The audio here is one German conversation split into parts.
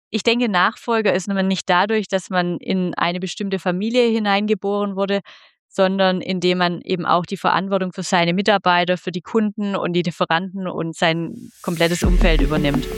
Ich denke, Nachfolger ist man nicht dadurch, dass man in eine bestimmte Familie hineingeboren wurde, sondern indem man eben auch die Verantwortung für seine Mitarbeiter, für die Kunden und die Lieferanten und sein komplettes Umfeld übernimmt.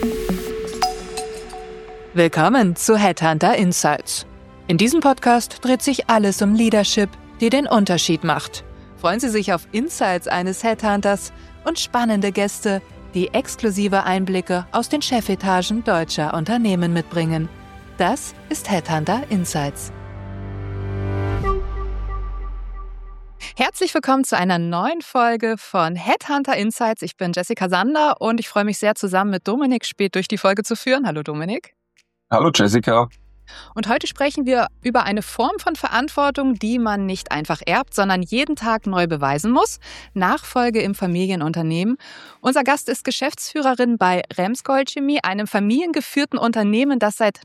Willkommen zu Headhunter Insights. In diesem Podcast dreht sich alles um Leadership, die den Unterschied macht. Freuen Sie sich auf Insights eines Headhunters und spannende Gäste, die exklusive Einblicke aus den Chefetagen deutscher Unternehmen mitbringen. Das ist Headhunter Insights. Herzlich willkommen zu einer neuen Folge von Headhunter Insights. Ich bin Jessica Sander und ich freue mich sehr, zusammen mit Dominik Speth durch die Folge zu führen. Hallo Dominik. Hallo Jessica. Und heute sprechen wir über eine Form von Verantwortung, die man nicht einfach erbt, sondern jeden Tag neu beweisen muss. Nachfolge im Familienunternehmen. Unser Gast ist Geschäftsführerin bei Remsgold Chemie, einem familiengeführten Unternehmen, das seit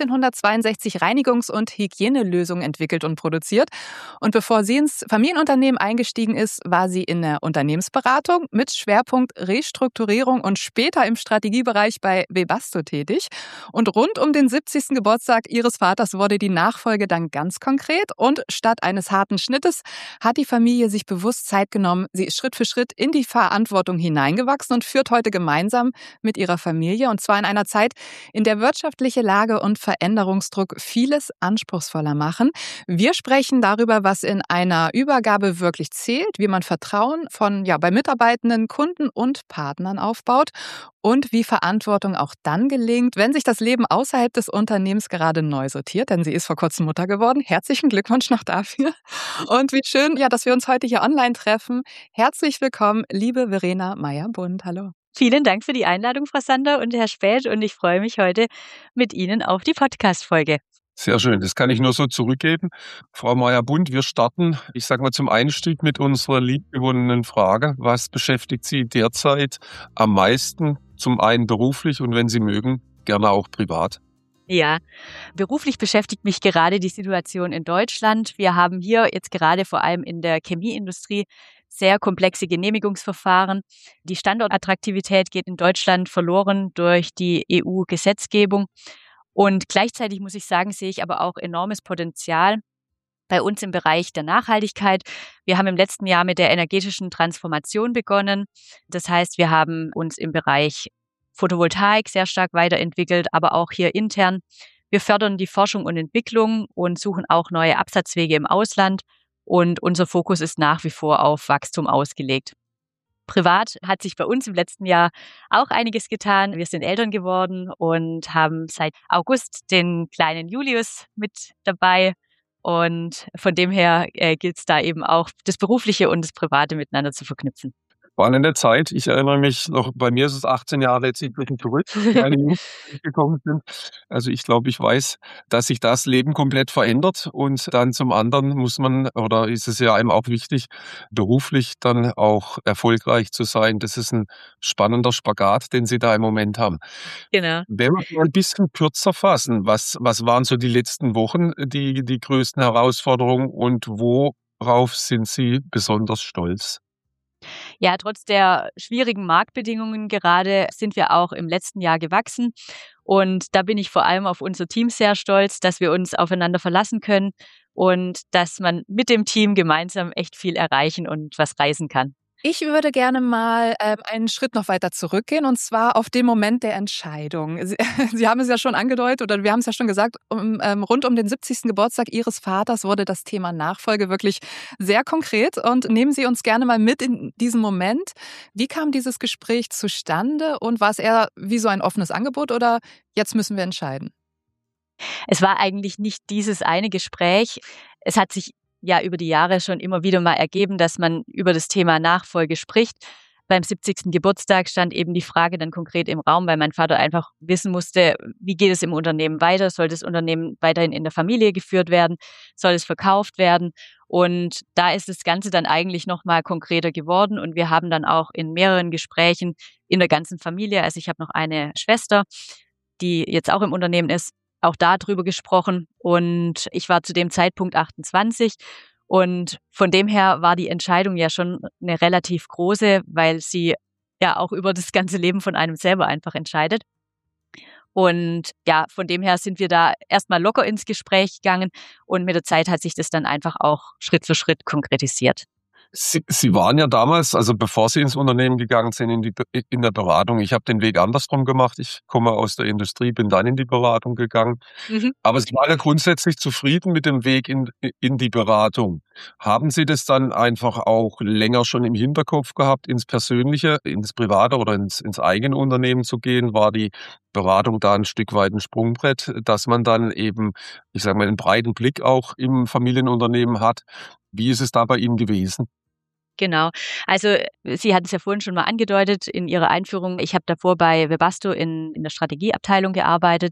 1962 Reinigungs- und Hygienelösungen entwickelt und produziert. Und bevor sie ins Familienunternehmen eingestiegen ist, war sie in der Unternehmensberatung mit Schwerpunkt Restrukturierung und später im Strategiebereich bei Webasto tätig. Und rund um den 70. Geburtstag ihres Vaters wurde die Nachfolge dann ganz konkret und statt eines harten Schnittes hat die Familie sich bewusst Zeit genommen. Sie ist Schritt für Schritt in die Verantwortung hineingewachsen und führt heute gemeinsam mit ihrer Familie, und zwar in einer Zeit, in der wirtschaftliche Lage und Veränderungsdruck vieles anspruchsvoller machen. Wir sprechen darüber, was in einer Übergabe wirklich zählt, wie man Vertrauen bei Mitarbeitenden, Kunden und Partnern aufbaut und wie Verantwortung auch dann gelingt, wenn sich das Leben außerhalb des Unternehmens gerade neu sortiert, denn sie ist vor kurzem Mutter geworden. Herzlichen Glückwunsch noch dafür. Und wie schön, dass wir uns heute hier online treffen. Herzlich willkommen, liebe Verena Meyer-Bund. Hallo. Vielen Dank für die Einladung, Frau Sander und Herr Speth, und ich freue mich heute mit Ihnen auf die Podcast-Folge. Sehr schön, das kann ich nur so zurückgeben. Frau Meyer-Bund, wir starten, zum Einstieg mit unserer liebgewonnenen Frage. Was beschäftigt Sie derzeit am meisten, zum einen beruflich und wenn Sie mögen, gerne auch privat? Ja, beruflich beschäftigt mich gerade die Situation in Deutschland. Wir haben hier jetzt gerade vor allem in der Chemieindustrie sehr komplexe Genehmigungsverfahren. Die Standortattraktivität geht in Deutschland verloren durch die EU-Gesetzgebung. Und gleichzeitig muss ich sagen, sehe ich aber auch enormes Potenzial bei uns im Bereich der Nachhaltigkeit. Wir haben im letzten Jahr mit der energetischen Transformation begonnen. Das heißt, wir haben uns im Bereich Photovoltaik sehr stark weiterentwickelt, aber auch hier intern. Wir fördern die Forschung und Entwicklung und suchen auch neue Absatzwege im Ausland. Und unser Fokus ist nach wie vor auf Wachstum ausgelegt. Privat hat sich bei uns im letzten Jahr auch einiges getan. Wir sind Eltern geworden und haben seit August den kleinen Julius mit dabei. Und von dem her gilt es da eben auch, das Berufliche und das Private miteinander zu verknüpfen. War eine Zeit, ich erinnere mich noch, bei mir ist es 18 Jahre letztlich zurück, meine Jungs gekommen sind. Also ich glaube, ich weiß, dass sich das Leben komplett verändert, und dann zum anderen ist es ja einem auch wichtig, beruflich dann auch erfolgreich zu sein. Das ist ein spannender Spagat, den Sie da im Moment haben. Genau. Wenn wir mal ein bisschen kürzer fassen, was waren so die letzten Wochen die größten Herausforderungen und worauf sind Sie besonders stolz? Ja, trotz der schwierigen Marktbedingungen gerade sind wir auch im letzten Jahr gewachsen. Und da bin ich vor allem auf unser Team sehr stolz, dass wir uns aufeinander verlassen können und dass man mit dem Team gemeinsam echt viel erreichen und was reißen kann. Ich würde gerne mal einen Schritt noch weiter zurückgehen, und zwar auf den Moment der Entscheidung. Sie haben es ja schon angedeutet, oder wir haben es ja schon gesagt, rund um den 70. Geburtstag Ihres Vaters wurde das Thema Nachfolge wirklich sehr konkret. Und nehmen Sie uns gerne mal mit in diesen Moment. Wie kam dieses Gespräch zustande, und war es eher wie so ein offenes Angebot oder jetzt müssen wir entscheiden? Es war eigentlich nicht dieses eine Gespräch. Es hat sich ja über die Jahre schon immer wieder mal ergeben, dass man über das Thema Nachfolge spricht. Beim 70. Geburtstag stand eben die Frage dann konkret im Raum, weil mein Vater einfach wissen musste, wie geht es im Unternehmen weiter? Soll das Unternehmen weiterhin in der Familie geführt werden? Soll es verkauft werden? Und da ist das Ganze dann eigentlich noch mal konkreter geworden, und wir haben dann auch in mehreren Gesprächen in der ganzen Familie, also ich habe noch eine Schwester, die jetzt auch im Unternehmen ist, auch darüber gesprochen, und ich war zu dem Zeitpunkt 28 und von dem her war die Entscheidung ja schon eine relativ große, weil sie ja auch über das ganze Leben von einem selber einfach entscheidet. Und ja, von dem her sind wir da erstmal locker ins Gespräch gegangen und mit der Zeit hat sich das dann einfach auch Schritt für Schritt konkretisiert. Sie waren ja damals, also bevor Sie ins Unternehmen gegangen sind, in der Beratung. Ich habe den Weg andersrum gemacht. Ich komme aus der Industrie, bin dann in die Beratung gegangen. Mhm. Aber Sie waren ja grundsätzlich zufrieden mit dem Weg in die Beratung. Haben Sie das dann einfach auch länger schon im Hinterkopf gehabt, ins Persönliche, ins Private oder ins eigene Unternehmen zu gehen? War die Beratung da ein Stück weit ein Sprungbrett, dass man dann eben, ich sage mal, einen breiten Blick auch im Familienunternehmen hat? Wie ist es da bei Ihnen gewesen? Genau. Also Sie hatten es ja vorhin schon mal angedeutet in Ihrer Einführung. Ich habe davor bei Webasto in der Strategieabteilung gearbeitet.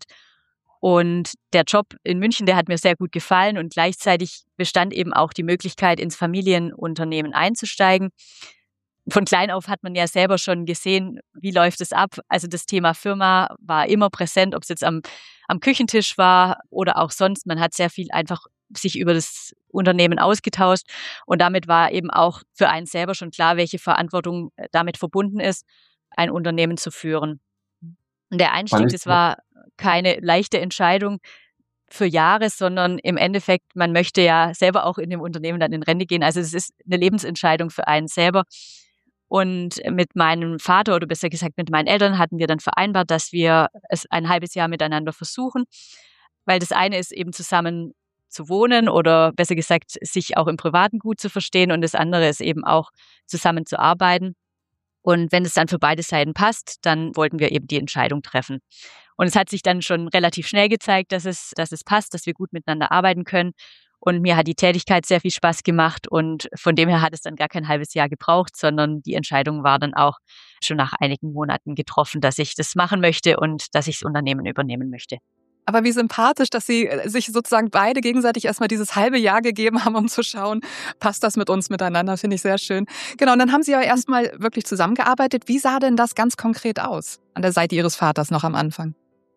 Und der Job in München, der hat mir sehr gut gefallen und gleichzeitig bestand eben auch die Möglichkeit, ins Familienunternehmen einzusteigen. Von klein auf hat man ja selber schon gesehen, wie läuft es ab. Also das Thema Firma war immer präsent, ob es jetzt am Küchentisch war oder auch sonst. Man hat sehr viel einfach sich über das Unternehmen ausgetauscht und damit war eben auch für einen selber schon klar, welche Verantwortung damit verbunden ist, ein Unternehmen zu führen. Und der Einstieg, das war keine leichte Entscheidung für Jahre, sondern im Endeffekt, man möchte ja selber auch in dem Unternehmen dann in Rente gehen. Also es ist eine Lebensentscheidung für einen selber. Und mit meinem Vater oder besser gesagt mit meinen Eltern hatten wir dann vereinbart, dass wir es ein halbes Jahr miteinander versuchen, weil das eine ist eben zusammen zu wohnen oder besser gesagt sich auch im Privaten gut zu verstehen und das andere ist eben auch zusammen zu arbeiten. Und wenn es dann für beide Seiten passt, dann wollten wir eben die Entscheidung treffen. Und es hat sich dann schon relativ schnell gezeigt, dass es passt, dass wir gut miteinander arbeiten können. Und mir hat die Tätigkeit sehr viel Spaß gemacht und von dem her hat es dann gar kein halbes Jahr gebraucht, sondern die Entscheidung war dann auch schon nach einigen Monaten getroffen, dass ich das machen möchte und dass ich das Unternehmen übernehmen möchte. Aber wie sympathisch, dass Sie sich sozusagen beide gegenseitig erstmal dieses halbe Jahr gegeben haben, um zu schauen, passt das mit uns miteinander, finde ich sehr schön. Genau, und dann haben Sie aber erstmal wirklich zusammengearbeitet. Wie sah denn das ganz konkret aus an der Seite Ihres Vaters noch am Anfang?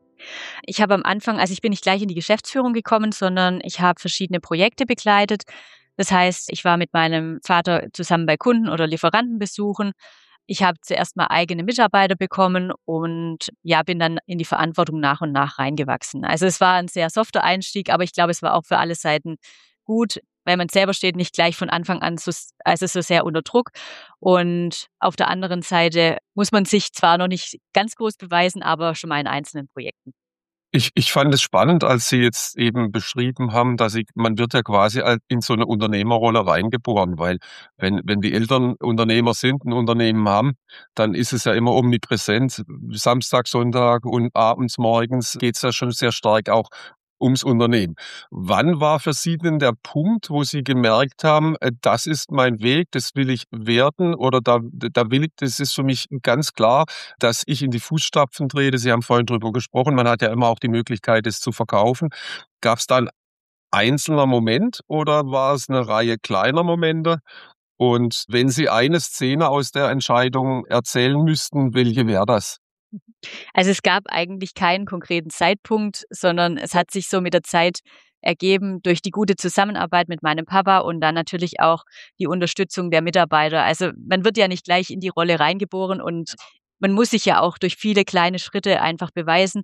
Ich habe am Anfang, also ich bin nicht gleich in die Geschäftsführung gekommen, sondern ich habe verschiedene Projekte begleitet. Das heißt, ich war mit meinem Vater zusammen bei Kunden oder Lieferantenbesuchen. Ich habe zuerst mal eigene Mitarbeiter bekommen und ja, bin dann in die Verantwortung nach und nach reingewachsen. Also es war ein sehr softer Einstieg, aber ich glaube, es war auch für alle Seiten gut, weil man selber steht nicht gleich von Anfang an so sehr unter Druck. Und auf der anderen Seite muss man sich zwar noch nicht ganz groß beweisen, aber schon mal in einzelnen Projekten. Ich fand es spannend, als Sie jetzt eben beschrieben haben, man wird ja quasi in so eine Unternehmerrolle reingeboren, weil wenn die Eltern Unternehmer sind, ein Unternehmen haben, dann ist es ja immer omnipräsent. Samstag, Sonntag und abends, morgens geht's ja schon sehr stark auch ums Unternehmen. Wann war für Sie denn der Punkt, wo Sie gemerkt haben, das ist mein Weg, das will ich werden oder das ist für mich ganz klar, dass ich in die Fußstapfen trete. Sie haben vorhin drüber gesprochen, man hat ja immer auch die Möglichkeit, es zu verkaufen. Gab es da 'n einzelner Moment oder war es eine Reihe kleiner Momente? Und wenn Sie eine Szene aus der Entscheidung erzählen müssten, welche wäre das? Also es gab eigentlich keinen konkreten Zeitpunkt, sondern es hat sich so mit der Zeit ergeben durch die gute Zusammenarbeit mit meinem Papa und dann natürlich auch die Unterstützung der Mitarbeiter. Also man wird ja nicht gleich in die Rolle reingeboren und man muss sich ja auch durch viele kleine Schritte einfach beweisen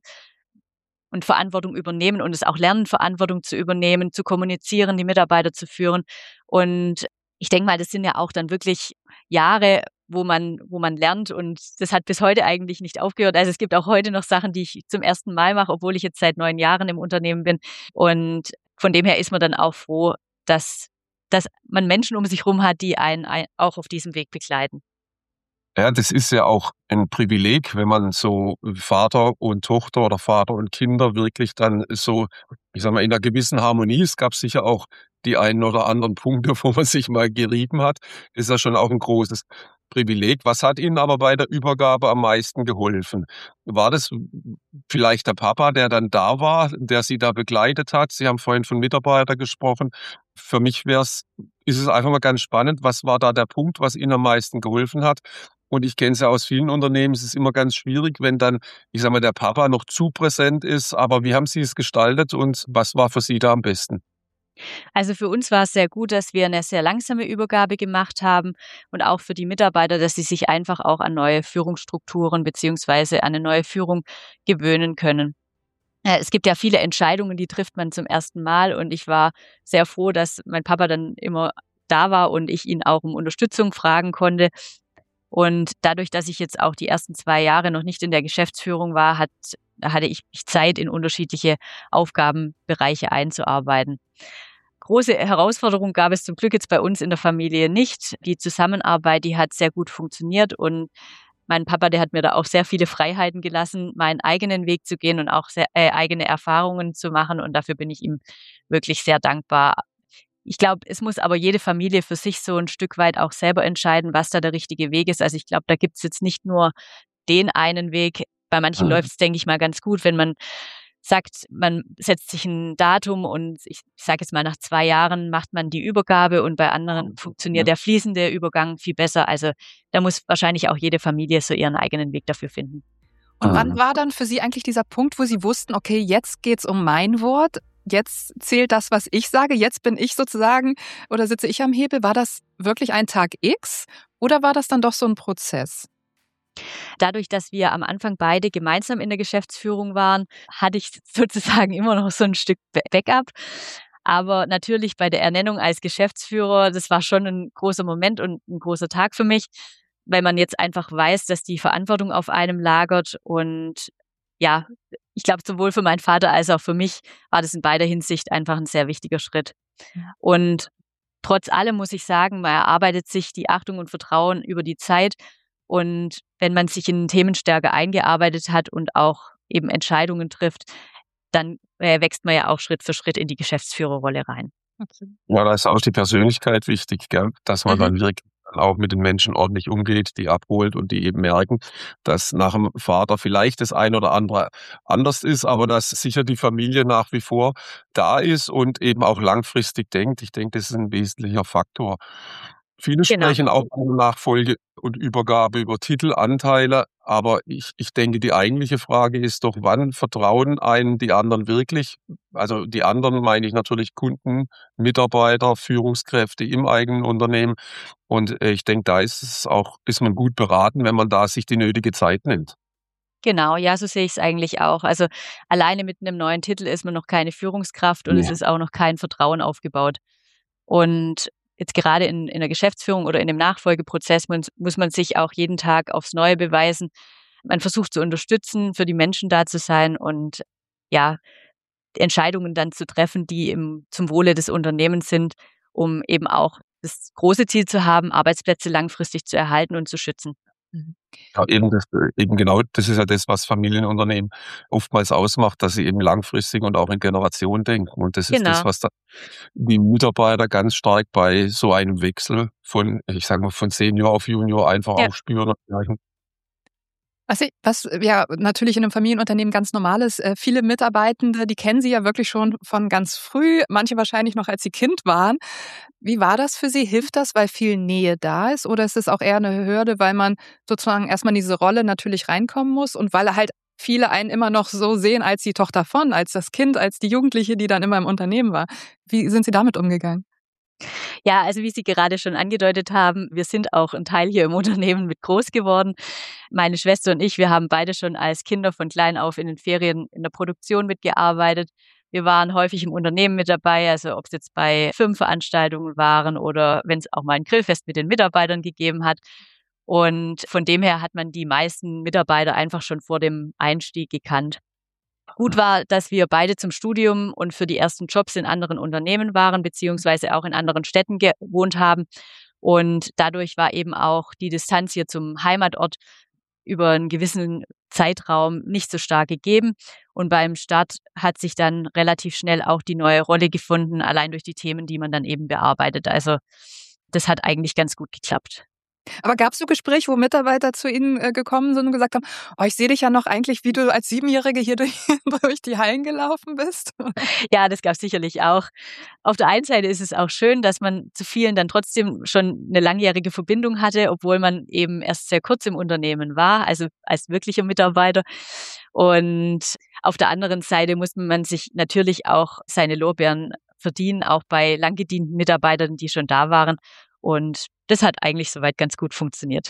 und Verantwortung übernehmen und es auch lernen, Verantwortung zu übernehmen, zu kommunizieren, die Mitarbeiter zu führen. Und ich denke mal, das sind ja auch dann wirklich Jahre, wo man lernt und das hat bis heute eigentlich nicht aufgehört. Also es gibt auch heute noch Sachen, die ich zum ersten Mal mache, obwohl ich jetzt seit 9 Jahren im Unternehmen bin. Und von dem her ist man dann auch froh, dass man Menschen um sich herum hat, die einen auch auf diesem Weg begleiten. Ja, das ist ja auch ein Privileg, wenn man so Vater und Tochter oder Vater und Kinder wirklich dann so, ich sage mal, in einer gewissen Harmonie. Es gab sicher auch die einen oder anderen Punkte, wo man sich mal gerieben hat. Ist ja schon auch ein großes Privileg. Was hat Ihnen aber bei der Übergabe am meisten geholfen? War das vielleicht der Papa, der dann da war, der Sie da begleitet hat? Sie haben vorhin von Mitarbeitern gesprochen. Für mich ist es einfach mal ganz spannend. Was war da der Punkt, was Ihnen am meisten geholfen hat? Und ich kenne es ja aus vielen Unternehmen, es ist immer ganz schwierig, wenn dann, ich sage mal, der Papa noch zu präsent ist. Aber wie haben Sie es gestaltet und was war für Sie da am besten? Also für uns war es sehr gut, dass wir eine sehr langsame Übergabe gemacht haben und auch für die Mitarbeiter, dass sie sich einfach auch an neue Führungsstrukturen beziehungsweise an eine neue Führung gewöhnen können. Es gibt ja viele Entscheidungen, die trifft man zum ersten Mal und ich war sehr froh, dass mein Papa dann immer da war und ich ihn auch um Unterstützung fragen konnte. Und dadurch, dass ich jetzt auch die ersten 2 Jahre noch nicht in der Geschäftsführung war, hatte ich Zeit, in unterschiedliche Aufgabenbereiche einzuarbeiten. Große Herausforderung gab es zum Glück jetzt bei uns in der Familie nicht. Die Zusammenarbeit, die hat sehr gut funktioniert und mein Papa, der hat mir da auch sehr viele Freiheiten gelassen, meinen eigenen Weg zu gehen und auch eigene Erfahrungen zu machen und dafür bin ich ihm wirklich sehr dankbar. Ich glaube, es muss aber jede Familie für sich so ein Stück weit auch selber entscheiden, was da der richtige Weg ist. Also, ich glaube, da gibt's jetzt nicht nur den einen Weg. Bei manchen läuft es, denke ich mal, ganz gut, wenn man sagt, man setzt sich ein Datum und ich sage jetzt mal, nach 2 Jahren macht man die Übergabe und bei anderen funktioniert der fließende Übergang viel besser. Also, da muss wahrscheinlich auch jede Familie so ihren eigenen Weg dafür finden. Und wann war dann für Sie eigentlich dieser Punkt, wo Sie wussten, okay, jetzt geht's um mein Wort, jetzt zählt das, was ich sage, jetzt bin ich sozusagen oder sitze ich am Hebel? War das wirklich ein Tag X oder war das dann doch so ein Prozess? Dadurch, dass wir am Anfang beide gemeinsam in der Geschäftsführung waren, hatte ich sozusagen immer noch so ein Stück Backup. Aber natürlich bei der Ernennung als Geschäftsführer, das war schon ein großer Moment und ein großer Tag für mich, weil man jetzt einfach weiß, dass die Verantwortung auf einem lagert. Und ja, ich glaube, sowohl für meinen Vater als auch für mich war das in beider Hinsicht einfach ein sehr wichtiger Schritt. Und trotz allem muss ich sagen, man erarbeitet sich die Achtung und Vertrauen über die Zeit. Und wenn man sich in Themen stärker eingearbeitet hat und auch eben Entscheidungen trifft, dann wächst man ja auch Schritt für Schritt in die Geschäftsführerrolle rein. Absolut. Ja, da ist auch die Persönlichkeit wichtig, gell? Dass man Mhm. dann wirklich auch mit den Menschen ordentlich umgeht, die abholt und die eben merken, dass nach dem Vater vielleicht das ein oder andere anders ist, aber dass sicher die Familie nach wie vor da ist und eben auch langfristig denkt. Ich denke, das ist ein wesentlicher Faktor. Viele Genau. sprechen auch bei der Nachfolge und Übergabe über Titelanteile, aber ich denke, die eigentliche Frage ist doch, wann vertrauen einen die anderen wirklich? Also die anderen meine ich natürlich Kunden, Mitarbeiter, Führungskräfte im eigenen Unternehmen. Und ich denke, da ist man gut beraten, wenn man da sich die nötige Zeit nimmt. Genau, ja, so sehe ich es eigentlich auch. Also, alleine mit einem neuen Titel ist man noch keine Führungskraft und es Ja. ist auch noch kein Vertrauen aufgebaut. Und jetzt gerade in der Geschäftsführung oder in dem Nachfolgeprozess muss man sich auch jeden Tag aufs Neue beweisen. Man versucht zu unterstützen, für die Menschen da zu sein und ja, Entscheidungen dann zu treffen, die zum Wohle des Unternehmens sind, um eben auch das große Ziel zu haben, Arbeitsplätze langfristig zu erhalten und zu schützen. Mhm. Ja, eben genau, das ist ja das, was Familienunternehmen oftmals ausmacht, dass sie eben langfristig und auch in Generationen denken. Und das ist das, Genau. was da die Mitarbeiter ganz stark bei so einem Wechsel von, ich sage mal, von Senior auf Junior einfach Ja. auch spüren und merken. Was ja natürlich in einem Familienunternehmen ganz normal ist, viele Mitarbeitende, die kennen Sie ja wirklich schon von ganz früh, manche wahrscheinlich noch, als Sie Kind waren. Wie war das für Sie? Hilft das, weil viel Nähe da ist oder ist es auch eher eine Hürde, weil man sozusagen erst mal in diese Rolle natürlich reinkommen muss und weil halt viele einen immer noch so sehen als die Tochter von, als das Kind, als die Jugendliche, die dann immer im Unternehmen war? Wie sind Sie damit umgegangen? Ja, also wie Sie gerade schon angedeutet haben, wir sind auch ein Teil hier im Unternehmen mit groß geworden. Meine Schwester und ich, wir haben beide schon als Kinder von klein auf in den Ferien in der Produktion mitgearbeitet. Wir waren häufig im Unternehmen mit dabei, also ob es jetzt bei Firmenveranstaltungen waren oder wenn es auch mal ein Grillfest mit den Mitarbeitern gegeben hat. Und von dem her hat man die meisten Mitarbeiter einfach schon vor dem Einstieg gekannt. Gut war, dass wir beide zum Studium und für die ersten Jobs in anderen Unternehmen waren, beziehungsweise auch in anderen Städten gewohnt haben. Und dadurch war eben auch die Distanz hier zum Heimatort über einen gewissen Zeitraum nicht so stark gegeben. Und beim Start hat sich dann relativ schnell auch die neue Rolle gefunden, allein durch die Themen, die man dann eben bearbeitet. Also das hat eigentlich ganz gut geklappt. Aber gab's so Gespräche, wo Mitarbeiter zu Ihnen, gekommen sind und gesagt haben: „Oh, ich sehe dich ja noch eigentlich, wie du als Siebenjährige hier durch durch die Hallen gelaufen bist?“ Ja, das gab's sicherlich auch. Auf der einen Seite ist es auch schön, dass man zu vielen dann trotzdem schon eine langjährige Verbindung hatte, obwohl man eben erst sehr kurz im Unternehmen war, also als wirklicher Mitarbeiter. Und auf der anderen Seite muss man sich natürlich auch seine Lorbeeren verdienen, auch bei lang gedienten Mitarbeitern, die schon da waren. Und das hat eigentlich soweit ganz gut funktioniert.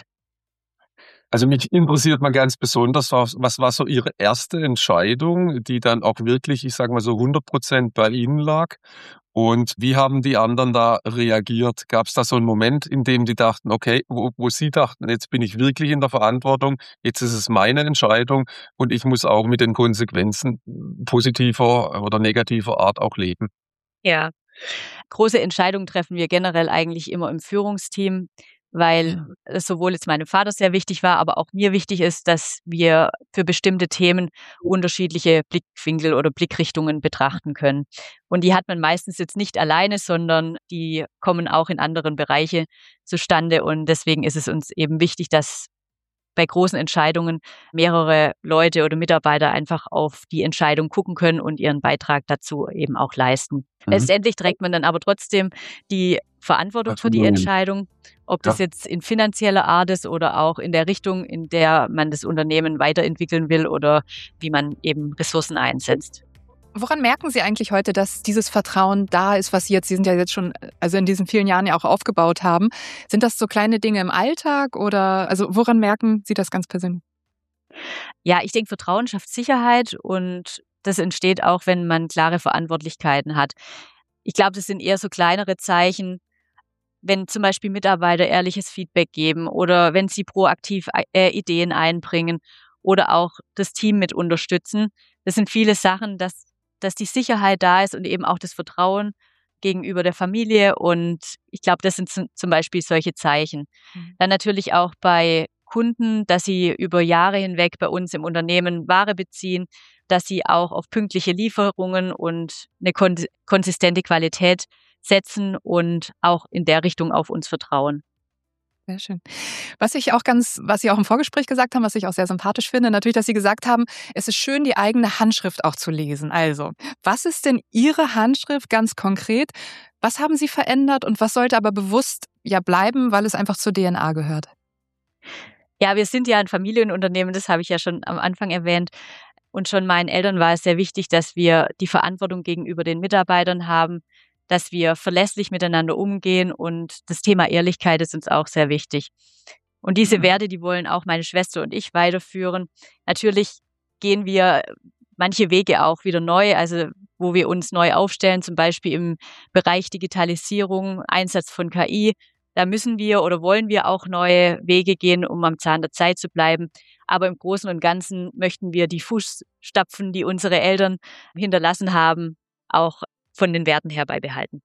Also mich interessiert mal ganz besonders, was war so Ihre erste Entscheidung, die dann auch wirklich, ich sage mal so 100% bei Ihnen lag? Und wie haben die anderen da reagiert? Gab es da so einen Moment, in dem die dachten, okay, wo Sie dachten, jetzt bin ich wirklich in der Verantwortung, jetzt ist es meine Entscheidung und ich muss auch mit den Konsequenzen positiver oder negativer Art auch leben? Ja. Große Entscheidungen treffen wir generell eigentlich immer im Führungsteam, weil es sowohl jetzt meinem Vater sehr wichtig war, aber auch mir wichtig ist, dass wir für bestimmte Themen unterschiedliche Blickwinkel oder Blickrichtungen betrachten können. Und die hat man meistens jetzt nicht alleine, sondern die kommen auch in anderen Bereiche zustande. Und deswegen ist es uns eben wichtig, dass bei großen Entscheidungen mehrere Leute oder Mitarbeiter einfach auf die Entscheidung gucken können und ihren Beitrag dazu eben auch leisten. Letztendlich trägt man dann aber trotzdem die Verantwortung für die Entscheidung, ob das jetzt in finanzieller Art ist oder auch in der Richtung, in der man das Unternehmen weiterentwickeln will oder wie man eben Ressourcen einsetzt. Woran merken Sie eigentlich heute, dass dieses Vertrauen da ist, was Sie sind ja jetzt schon, also in diesen vielen Jahren ja auch aufgebaut haben? Sind das so kleine Dinge im Alltag oder, also woran merken Sie das ganz persönlich? Ja, ich denke, Vertrauen schafft Sicherheit und das entsteht auch, wenn man klare Verantwortlichkeiten hat. Ich glaube, das sind eher so kleinere Zeichen, wenn zum Beispiel Mitarbeiter ehrliches Feedback geben oder wenn sie proaktiv Ideen einbringen oder auch das Team mit unterstützen. Das sind viele Sachen, dass die Sicherheit da ist und eben auch das Vertrauen gegenüber der Familie. Und ich glaube, das sind zum Beispiel solche Zeichen. Dann natürlich auch bei Kunden, dass sie über Jahre hinweg bei uns im Unternehmen Ware beziehen, dass sie auch auf pünktliche Lieferungen und eine konsistente Qualität setzen und auch in der Richtung auf uns vertrauen. Sehr schön. Was Sie auch im Vorgespräch gesagt haben, was ich auch sehr sympathisch finde, natürlich, dass Sie gesagt haben, es ist schön, die eigene Handschrift auch zu lesen. Also, was ist denn Ihre Handschrift ganz konkret? Was haben Sie verändert und was sollte aber bewusst bleiben, weil es einfach zur DNA gehört? Ja, wir sind ja ein Familienunternehmen, das habe ich ja schon am Anfang erwähnt. Und schon meinen Eltern war es sehr wichtig, dass wir die Verantwortung gegenüber den Mitarbeitern haben, dass wir verlässlich miteinander umgehen und das Thema Ehrlichkeit ist uns auch sehr wichtig. Und diese Werte, die wollen auch meine Schwester und ich weiterführen. Natürlich gehen wir manche Wege auch wieder neu, also wo wir uns neu aufstellen, zum Beispiel im Bereich Digitalisierung, Einsatz von KI. Da müssen wir oder wollen wir auch neue Wege gehen, um am Zahn der Zeit zu bleiben. Aber im Großen und Ganzen möchten wir die Fußstapfen, die unsere Eltern hinterlassen haben, auch von den Werten her beibehalten.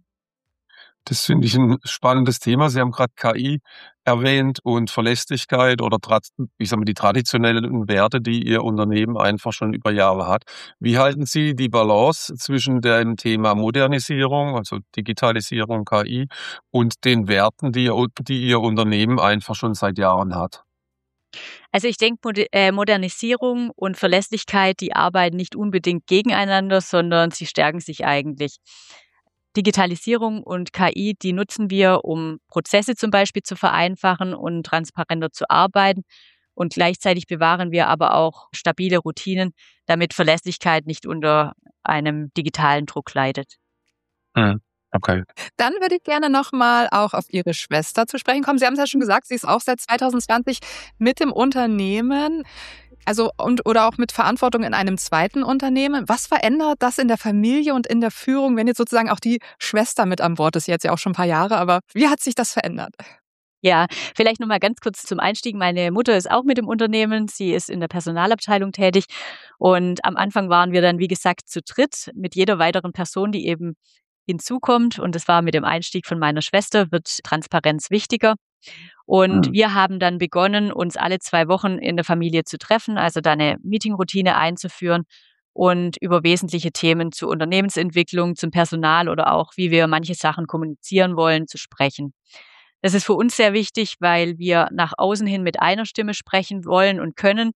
Das finde ich ein spannendes Thema. Sie haben gerade KI erwähnt und Verlässlichkeit oder ich sage mal, die traditionellen Werte, die Ihr Unternehmen einfach schon über Jahre hat. Wie halten Sie die Balance zwischen dem Thema Modernisierung, also Digitalisierung, KI und den Werten, die Ihr Unternehmen einfach schon seit Jahren hat? Also ich denke, Modernisierung und Verlässlichkeit, die arbeiten nicht unbedingt gegeneinander, sondern sie stärken sich eigentlich. Digitalisierung und KI, die nutzen wir, um Prozesse zum Beispiel zu vereinfachen und transparenter zu arbeiten. Und gleichzeitig bewahren wir aber auch stabile Routinen, damit Verlässlichkeit nicht unter einem digitalen Druck leidet. Okay. Dann würde ich gerne nochmal auch auf Ihre Schwester zu sprechen kommen. Sie haben es ja schon gesagt, sie ist auch seit 2020 mit dem Unternehmen, also oder auch mit Verantwortung in einem zweiten Unternehmen. Was verändert das in der Familie und in der Führung, wenn jetzt sozusagen auch die Schwester mit an Bord ist? Jetzt ja auch schon ein paar Jahre, aber wie hat sich das verändert? Ja, vielleicht noch mal ganz kurz zum Einstieg. Meine Mutter ist auch mit im Unternehmen. Sie ist in der Personalabteilung tätig. Und am Anfang waren wir dann, wie gesagt, zu dritt mit jeder weiteren Person, die eben hinzukommt. Und das war mit dem Einstieg von meiner Schwester, wird Transparenz wichtiger. Und wir haben dann begonnen, uns alle 2 Wochen in der Familie zu treffen, also da eine Meetingroutine einzuführen und über wesentliche Themen zur Unternehmensentwicklung, zum Personal oder auch, wie wir manche Sachen kommunizieren wollen, zu sprechen. Das ist für uns sehr wichtig, weil wir nach außen hin mit einer Stimme sprechen wollen und können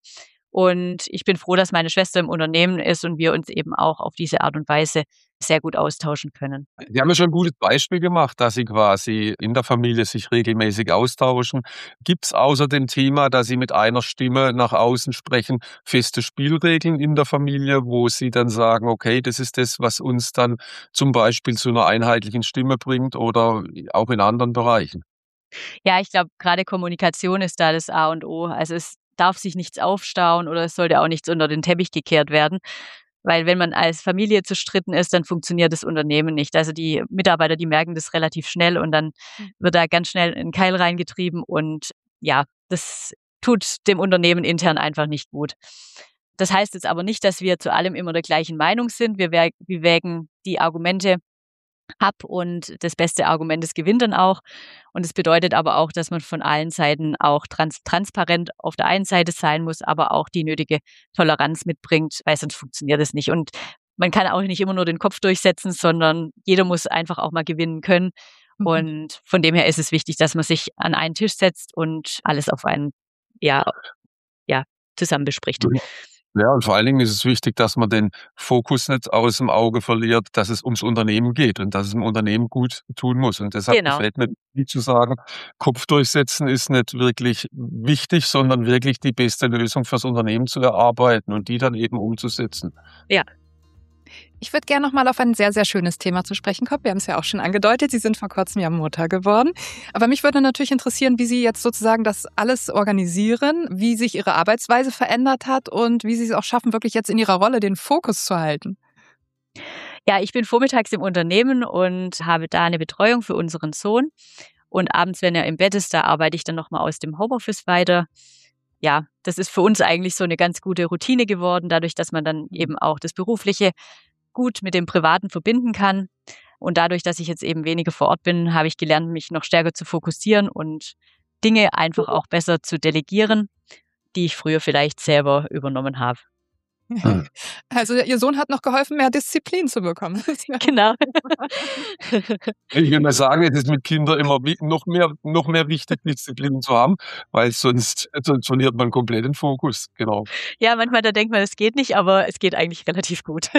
Und ich bin froh, dass meine Schwester im Unternehmen ist und wir uns eben auch auf diese Art und Weise sehr gut austauschen können. Sie haben ja schon ein gutes Beispiel gemacht, dass Sie quasi in der Familie sich regelmäßig austauschen. Gibt es außer dem Thema, dass Sie mit einer Stimme nach außen sprechen, feste Spielregeln in der Familie, wo Sie dann sagen, okay, das ist das, was uns dann zum Beispiel zu einer einheitlichen Stimme bringt oder auch in anderen Bereichen? Ja, ich glaube, gerade Kommunikation ist da das A und O. Also, es darf sich nichts aufstauen oder es sollte auch nichts unter den Teppich gekehrt werden, weil wenn man als Familie zerstritten ist, dann funktioniert das Unternehmen nicht. Also, die Mitarbeiter, die merken das relativ schnell und dann wird da ganz schnell 'n Keil reingetrieben und ja, das tut dem Unternehmen intern einfach nicht gut. Das heißt jetzt aber nicht, dass wir zu allem immer der gleichen Meinung sind. Wir wägen die Argumente ab und das beste Argument, das gewinnt dann auch. Und es bedeutet aber auch, dass man von allen Seiten auch transparent auf der einen Seite sein muss, aber auch die nötige Toleranz mitbringt, weil sonst funktioniert es nicht. Und man kann auch nicht immer nur den Kopf durchsetzen, sondern jeder muss einfach auch mal gewinnen können. Mhm. Und von dem her ist es wichtig, dass man sich an einen Tisch setzt und alles auf einen, ja, ja, zusammen bespricht. Ja, und vor allen Dingen ist es wichtig, dass man den Fokus nicht aus dem Auge verliert, dass es ums Unternehmen geht und dass es dem Unternehmen gut tun muss. Und deshalb Genau. gefällt mir nicht zu sagen, Kopf durchsetzen ist nicht wirklich wichtig, sondern wirklich die beste Lösung fürs Unternehmen zu erarbeiten und die dann eben umzusetzen. Ja. Ich würde gerne noch mal auf ein sehr, sehr schönes Thema zu sprechen kommen. Wir haben es ja auch schon angedeutet, Sie sind vor kurzem ja Mutter geworden. Aber mich würde natürlich interessieren, wie Sie jetzt sozusagen das alles organisieren, wie sich Ihre Arbeitsweise verändert hat und wie Sie es auch schaffen, wirklich jetzt in Ihrer Rolle den Fokus zu halten. Ja, ich bin vormittags im Unternehmen und habe da eine Betreuung für unseren Sohn. Und abends, wenn er im Bett ist, da arbeite ich dann noch mal aus dem Homeoffice weiter. Ja, das ist für uns eigentlich so eine ganz gute Routine geworden, dadurch, dass man dann eben auch das Berufliche gut mit dem Privaten verbinden kann. Und dadurch, dass ich jetzt eben weniger vor Ort bin, habe ich gelernt, mich noch stärker zu fokussieren und Dinge einfach auch besser zu delegieren, die ich früher vielleicht selber übernommen habe. Hm. Also Ihr Sohn hat noch geholfen, mehr Disziplin zu bekommen. Genau. Ich will mal sagen, es ist mit Kindern immer noch mehr wichtig, Disziplin zu haben, weil sonst verliert man komplett den Fokus. Genau. Ja, manchmal, da denkt man, es geht nicht, aber es geht eigentlich relativ gut.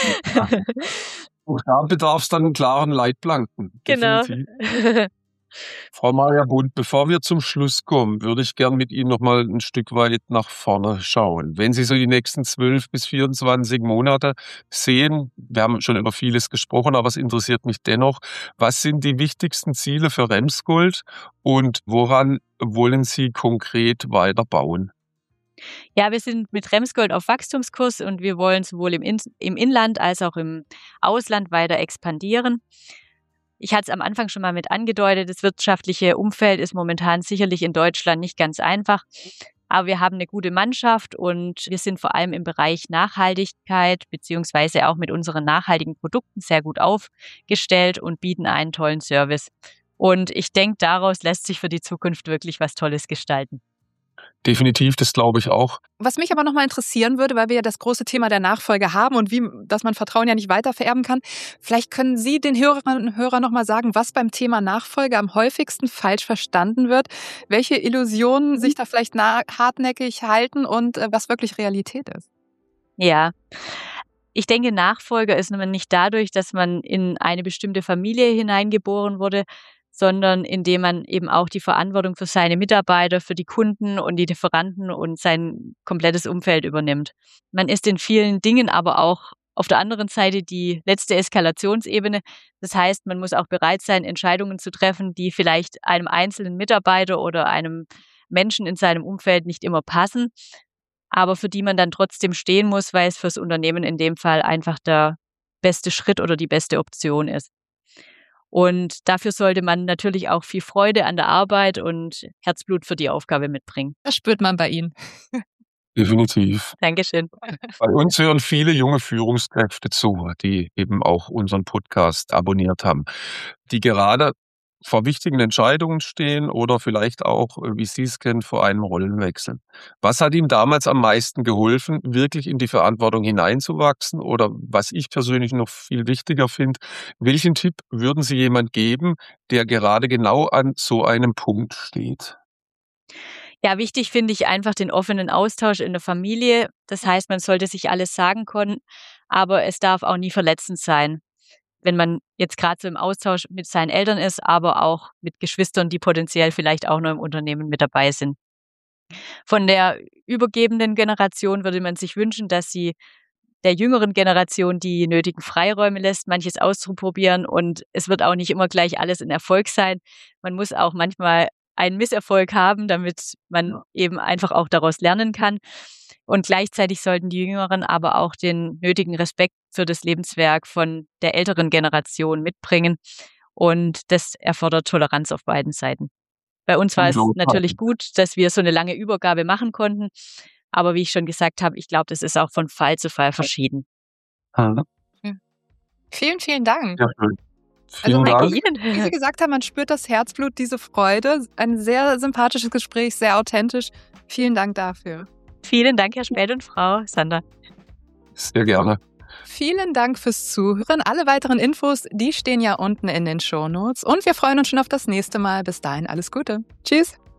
Auch da bedarf es dann einen klaren Leitplanken. Genau. Definitiv. Frau Mayer-Bund, bevor wir zum Schluss kommen, würde ich gern mit Ihnen noch mal ein Stück weit nach vorne schauen. Wenn Sie so die nächsten 12 bis 24 Monate sehen, wir haben schon über vieles gesprochen, aber es interessiert mich dennoch, was sind die wichtigsten Ziele für Remsgold und woran wollen Sie konkret weiter bauen? Ja, wir sind mit Remsgold auf Wachstumskurs und wir wollen sowohl im Inland als auch im Ausland weiter expandieren. Ich hatte es am Anfang schon mal mit angedeutet, das wirtschaftliche Umfeld ist momentan sicherlich in Deutschland nicht ganz einfach, aber wir haben eine gute Mannschaft und wir sind vor allem im Bereich Nachhaltigkeit beziehungsweise auch mit unseren nachhaltigen Produkten sehr gut aufgestellt und bieten einen tollen Service. Und ich denke, daraus lässt sich für die Zukunft wirklich was Tolles gestalten. Definitiv, das glaube ich auch. Was mich aber noch mal interessieren würde, weil wir ja das große Thema der Nachfolge haben und dass man Vertrauen ja nicht weiter vererben kann. Vielleicht können Sie den Hörerinnen und Hörern noch mal sagen, was beim Thema Nachfolge am häufigsten falsch verstanden wird, welche Illusionen sich da vielleicht hartnäckig halten und was wirklich Realität ist. Ja, ich denke, Nachfolger ist man nicht dadurch, dass man in eine bestimmte Familie hineingeboren wurde, sondern indem man eben auch die Verantwortung für seine Mitarbeiter, für die Kunden und die Lieferanten und sein komplettes Umfeld übernimmt. Man ist in vielen Dingen aber auch auf der anderen Seite die letzte Eskalationsebene. Das heißt, man muss auch bereit sein, Entscheidungen zu treffen, die vielleicht einem einzelnen Mitarbeiter oder einem Menschen in seinem Umfeld nicht immer passen, aber für die man dann trotzdem stehen muss, weil es fürs Unternehmen in dem Fall einfach der beste Schritt oder die beste Option ist. Und dafür sollte man natürlich auch viel Freude an der Arbeit und Herzblut für die Aufgabe mitbringen. Das spürt man bei Ihnen. Definitiv. Dankeschön. Bei uns hören viele junge Führungskräfte zu, die eben auch unseren Podcast abonniert haben, die gerade vor wichtigen Entscheidungen stehen oder vielleicht auch, wie Sie es kennen, vor einem Rollenwechsel. Was hat ihm damals am meisten geholfen, wirklich in die Verantwortung hineinzuwachsen? Oder was ich persönlich noch viel wichtiger finde, welchen Tipp würden Sie jemand geben, der gerade genau an so einem Punkt steht? Ja, wichtig finde ich einfach den offenen Austausch in der Familie. Das heißt, man sollte sich alles sagen können, aber es darf auch nie verletzend sein, wenn man jetzt gerade so im Austausch mit seinen Eltern ist, aber auch mit Geschwistern, die potenziell vielleicht auch noch im Unternehmen mit dabei sind. Von der übergebenden Generation würde man sich wünschen, dass sie der jüngeren Generation die nötigen Freiräume lässt, manches auszuprobieren, und es wird auch nicht immer gleich alles ein Erfolg sein. Man muss auch manchmal einen Misserfolg haben, damit man eben einfach auch daraus lernen kann. Und gleichzeitig sollten die Jüngeren aber auch den nötigen Respekt für das Lebenswerk von der älteren Generation mitbringen. Und das erfordert Toleranz auf beiden Seiten. Bei uns war es natürlich gut, dass wir so eine lange Übergabe machen konnten. Aber wie ich schon gesagt habe, ich glaube, das ist auch von Fall zu Fall verschieden. Vielen, vielen Dank. Ja, vielen Danke Dank. Ihnen. Wie Sie gesagt haben, man spürt das Herzblut, diese Freude. Ein sehr sympathisches Gespräch, sehr authentisch. Vielen Dank dafür. Vielen Dank, Herr Späth und Frau Sander. Sehr gerne. Vielen Dank fürs Zuhören. Alle weiteren Infos, die stehen ja unten in den Shownotes. Und wir freuen uns schon auf das nächste Mal. Bis dahin alles Gute. Tschüss.